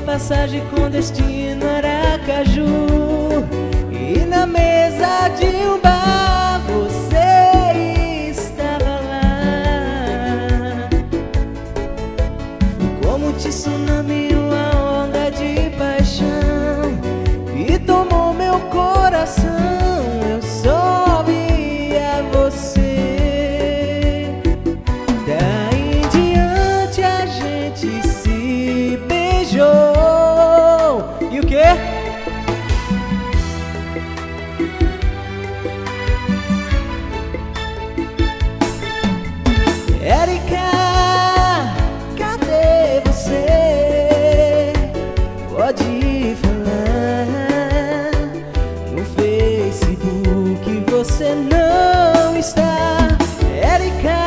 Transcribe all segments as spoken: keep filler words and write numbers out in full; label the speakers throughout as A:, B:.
A: passagem com destino Aracaju, e na mesa de um bar você estava lá. Foi como um tsunami, uma onda de paixão, e tomou meu coração. Eu só via você. Daí em diante a gente se beijou. E o quê? Érica, cadê você? Pode falar. No Facebook você não está. Érica,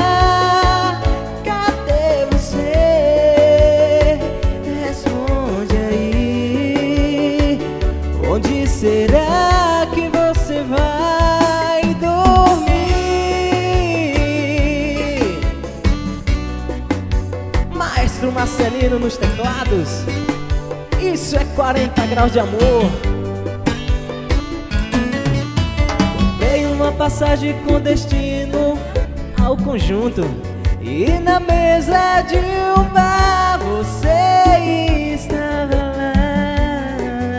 A: cadê você? Responde aí. Onde será que você vai dormir? Maestro Marcelino nos teclados. Isso é quarenta graus de amor. Comprei uma passagem com destino ao conjunto, e na mesa de um bar você estava lá.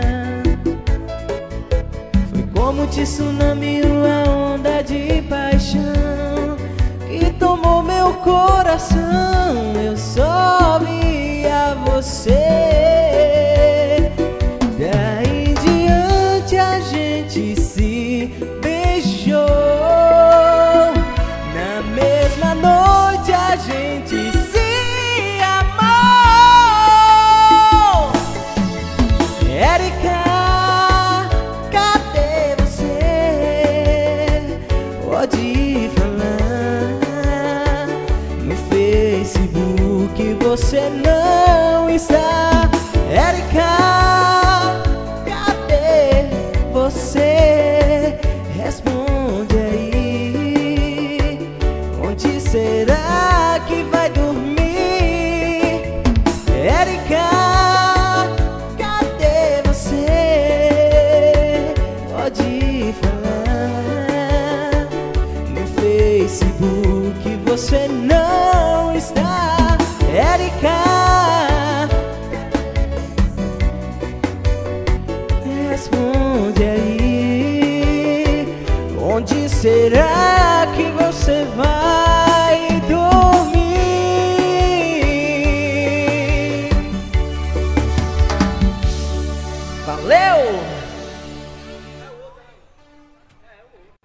A: Foi como um tsunami, uma onda de paixão, que tomou meu coração. Eu só via você. Daí em diante a gente se beijou. Na mesma noite a gente se amou. Érica, cadê você? Pode falar. No Facebook você não está. Érica, cadê você? Responde aí. Onde será que vai dormir? Érica, cadê você? Pode falar. No Facebook você não está. Érica, responde aí. Onde será que você vai dormir? Valeu!